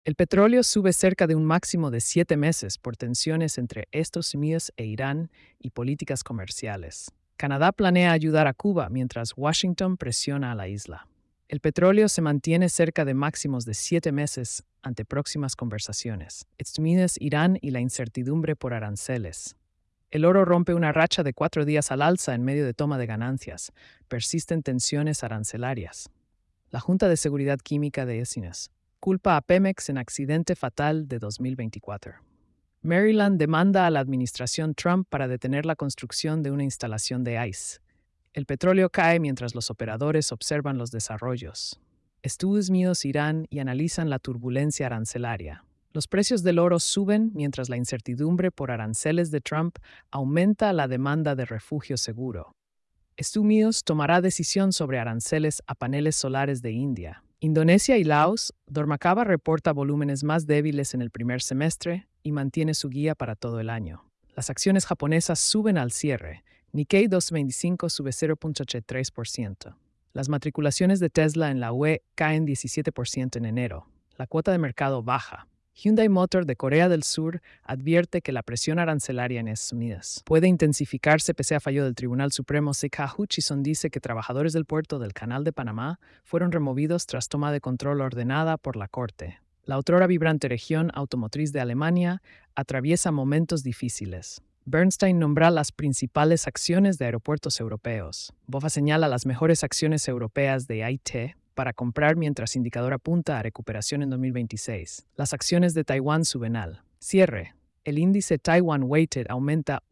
El petróleo sube cerca de un máximo de 7 meses por tensiones entre Estados Unidos e Irán y políticas comerciales. Canadá planea ayudar a Cuba mientras Washington presiona a la isla. El petróleo se mantiene cerca de máximos de 7 meses ante próximas conversaciones. Estados Unidos, Irán y la incertidumbre por aranceles. El oro rompe una racha de 4 días al alza en medio de toma de ganancias. Persisten tensiones arancelarias. La Junta de Seguridad Química de Estados culpa a Pemex en accidente fatal de 2024. Maryland demanda a la administración Trump para detener la construcción de una instalación de ICE. El petróleo cae mientras los operadores observan los desarrollos. Estados Unidos irán y analizan la turbulencia arancelaria. Los precios del oro suben mientras la incertidumbre por aranceles de Trump aumenta la demanda de refugio seguro. Estados Unidos tomará decisión sobre aranceles a paneles solares de India. Indonesia y Laos. Dormakaba reporta volúmenes más débiles en el primer semestre y mantiene su guía para todo el año. Las acciones japonesas suben al cierre. Nikkei 225 sube 0.83%. Las matriculaciones de Tesla en la UE caen 17% en enero. La cuota de mercado baja. Hyundai Motor de Corea del Sur advierte que la presión arancelaria en Estados Unidos puede intensificarse pese a fallo del Tribunal Supremo. CK Hutchison dice que trabajadores del puerto del Canal de Panamá fueron removidos tras toma de control ordenada por la Corte. La otrora vibrante región automotriz de Alemania atraviesa momentos difíciles. Bernstein nombra las principales acciones de aeropuertos europeos. BofA señala las mejores acciones europeas de AIT para comprar mientras indicador apunta a recuperación en 2026. Las acciones de Taiwán suben al cierre. El índice Taiwan Weighted aumenta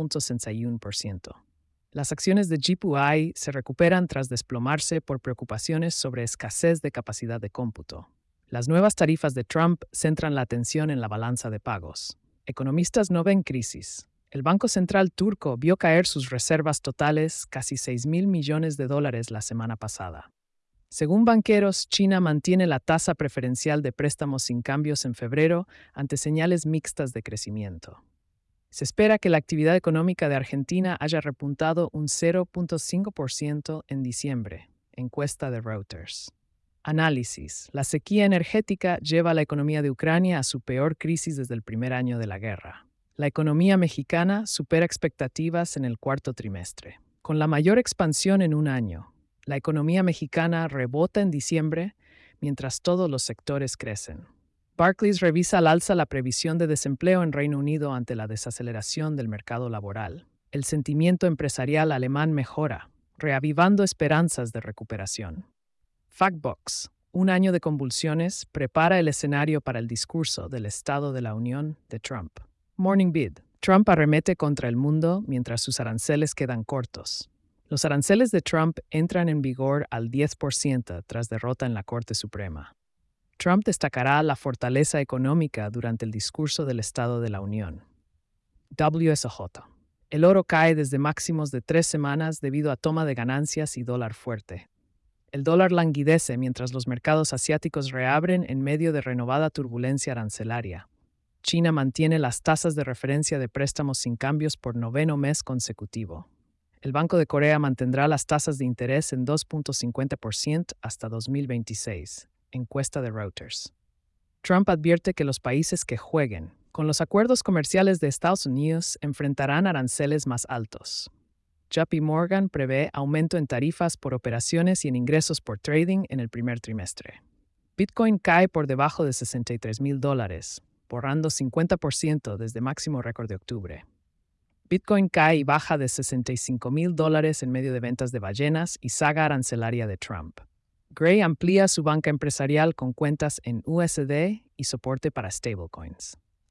1.61%. Las acciones de GPUI se recuperan tras desplomarse por preocupaciones sobre escasez de capacidad de cómputo. Las nuevas tarifas de Trump centran la atención en la balanza de pagos. Economistas no ven crisis. El Banco Central turco vio caer sus reservas totales casi $6.000 millones la semana pasada. Según banqueros, China mantiene la tasa preferencial de préstamos sin cambios en febrero ante señales mixtas de crecimiento. Se espera que la actividad económica de Argentina haya repuntado un 0.5% en diciembre, encuesta de Reuters. Análisis. La sequía energética lleva a la economía de Ucrania a su peor crisis desde el primer año de la guerra. La economía mexicana supera expectativas en el cuarto trimestre, con la mayor expansión en un año. La economía mexicana rebota en diciembre, mientras todos los sectores crecen. Barclays revisa al alza la previsión de desempleo en Reino Unido ante la desaceleración del mercado laboral. El sentimiento empresarial alemán mejora, reavivando esperanzas de recuperación. Factbox. Un año de convulsiones prepara el escenario para el discurso del Estado de la Unión de Trump. Morning Bid. Trump arremete contra el mundo mientras sus aranceles quedan cortos. Los aranceles de Trump entran en vigor al 10% tras derrota en la Corte Suprema. Trump destacará la fortaleza económica durante el discurso del Estado de la Unión. WSJ. El oro cae desde máximos de 3 semanas debido a toma de ganancias y dólar fuerte. El dólar languidece mientras los mercados asiáticos reabren en medio de renovada turbulencia arancelaria. China mantiene las tasas de referencia de préstamos sin cambios por 9º mes consecutivo. El Banco de Corea mantendrá las tasas de interés en 2.50% hasta 2026, encuesta de Reuters. Trump advierte que los países que jueguen con los acuerdos comerciales de Estados Unidos enfrentarán aranceles más altos. JP Morgan prevé aumento en tarifas por operaciones y en ingresos por trading en el primer trimestre. Bitcoin cae por debajo de $63,000, borrando 50% desde máximo récord de octubre. Bitcoin cae y baja de $65,000 en medio de ventas de ballenas y saga arancelaria de Trump. Gray amplía su banca empresarial con cuentas en USD y soporte para stablecoins.